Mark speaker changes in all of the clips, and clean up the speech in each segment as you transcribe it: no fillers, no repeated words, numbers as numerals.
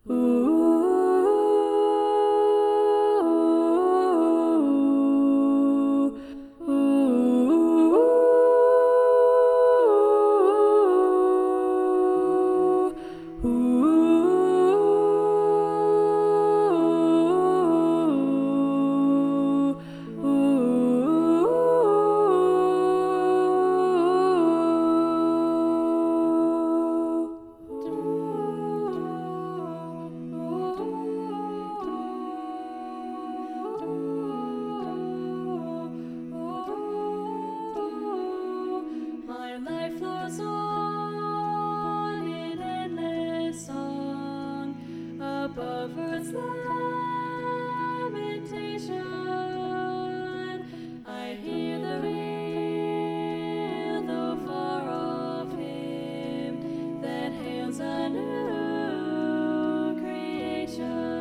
Speaker 1: My life flows on in endless song above earth's lamentation. I hear the real, though far off hymn that hails a new creation.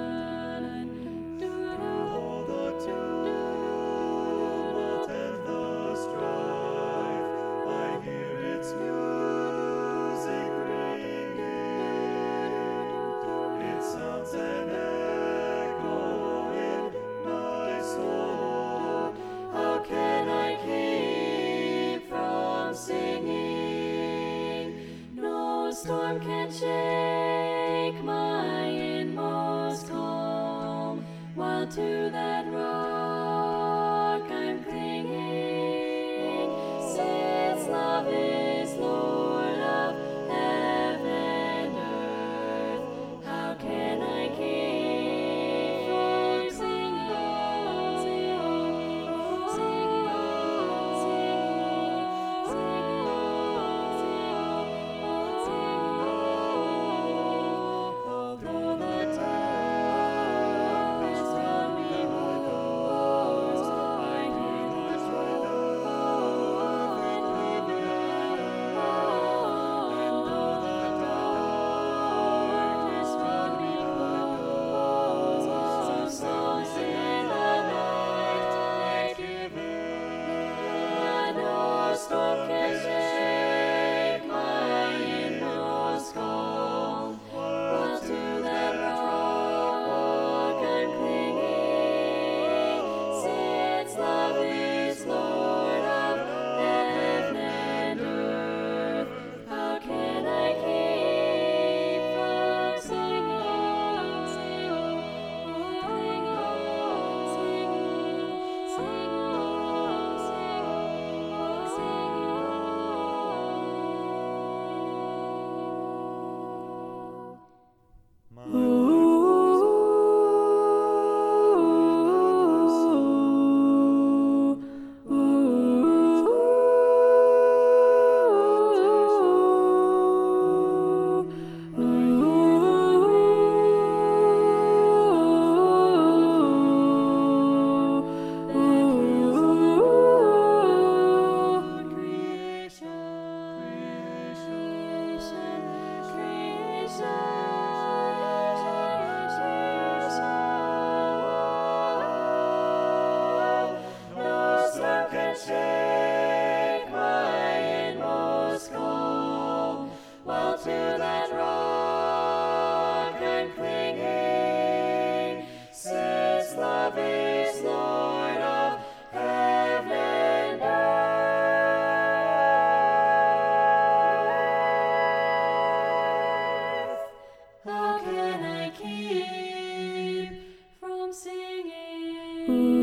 Speaker 2: All the tumult and the strife, I hear its music ringing. It sounds an echo in my soul. How can I keep from singing? No storm can shake my inmost calm, while to that rock I'm clinging. Since love is Lord of heaven and earth, how can I keep from singing, singing, although the tempest round me blows, I hear the truth and and though the darkness round me blows, some songs in the night given, no storm can shake my inmost calm, while to that rock I'm clinging. Since love is Lord of heaven and earth, how can I keep from singing, singing, no storm can shake my inmost calm, while to that rock I'm clinging. Since love is Lord of heaven and earth, how can I keep from singing?